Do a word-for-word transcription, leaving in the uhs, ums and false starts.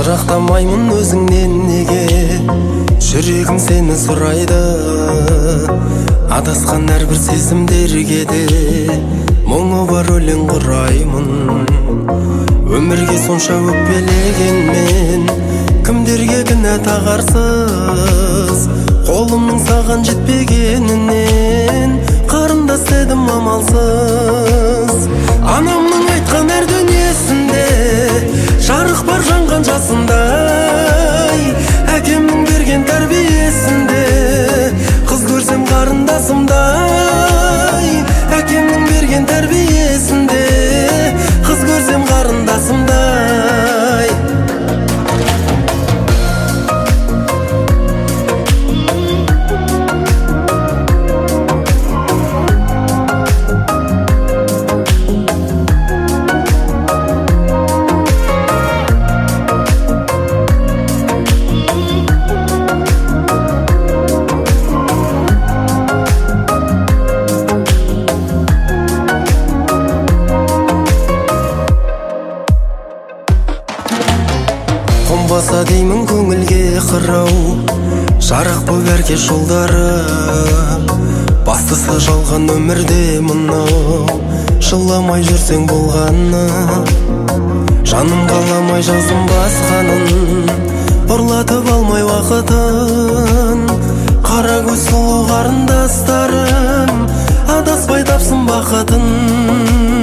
жырақтамаймын өзіңнен неге, жүрегім сені сұрайды. Адасқан әрбір сезімдерге де мұңы бар өлең құраймын. Өмірге сонша өкпелеген мен, кімдерге кінә тағарсыз, қолымның саған жетпегенінен қарындас дедім амалсыз. Анамның айтқан әр дүниесінде жарық бар жанған жасындай, әкемнің берген тәрбиесінде қыз көрсем қарындасымдай. Әкемнің берген тәрбиесінде қыз көрсем қарындасымдай. Қонбаса деймін көңілге қырау, жарық боп әркеш жолдары. Бастысы жалған өмірде мынау, жыламай жүрсең болғаны. Жаным қаламай жазым басқанын, ұрлатып алмай уақытын. Қара көз сұлу қарындастарым адаспай тапсын бақытын.